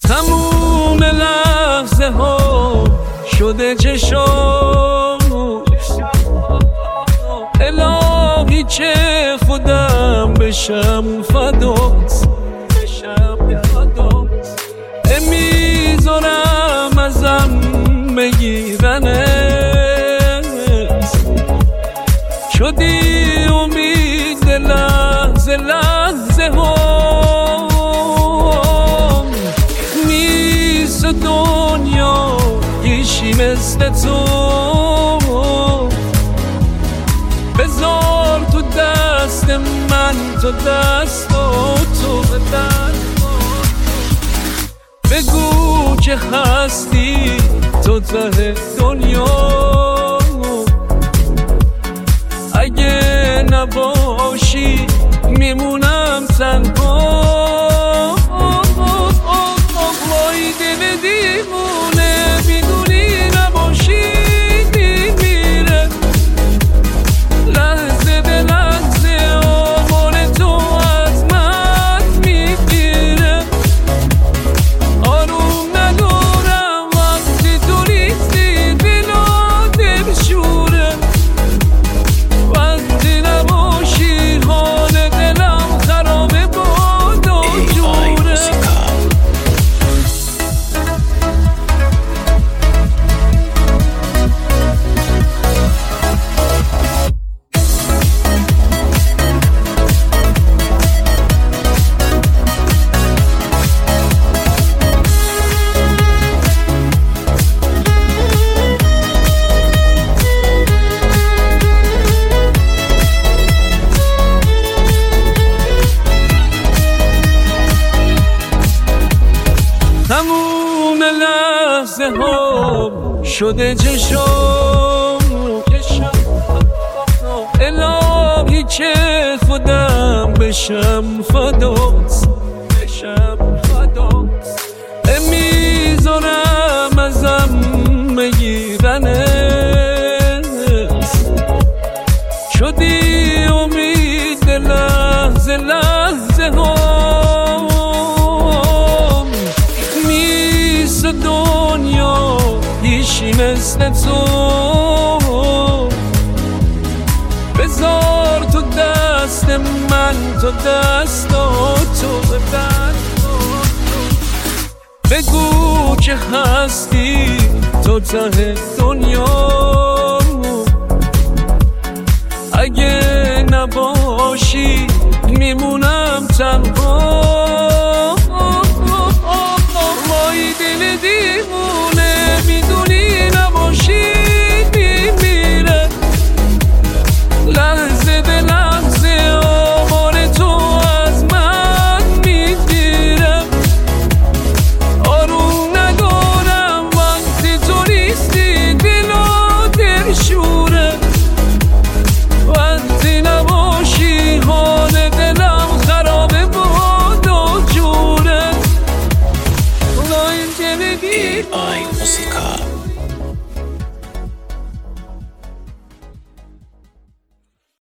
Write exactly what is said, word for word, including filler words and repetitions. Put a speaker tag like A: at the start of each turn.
A: تموم لحظه ها شده چشام الهی چه خودم بشم فدات میذارم ازم بگیرنت شدی امید لحظه لحظه ها نیست دنیا هیچی مثل تو بذار تو دست من تو دست تو به دست بگو که هستی تو ته دنیا اگه نباشی میمونم تنها وای دل دیوونه میدونی نباشی میمیره لحظه به لحظه آمار تو از من میگیره آروم ندارم وقتی تو نیستی دلا دل شوره وقتی نباشی حال دلم خرابه باد و جوره تموم لحظه ها شده چشام الهی چه خودم بشم فدات میذارم ازم بگیرنت شدی امید لحظه لحظه ها دنیا هیچی مثل تو بذار تو دست من تو دست تو به دست بگو که هستی تو ته دنیا اگه نباشی میمونم تنها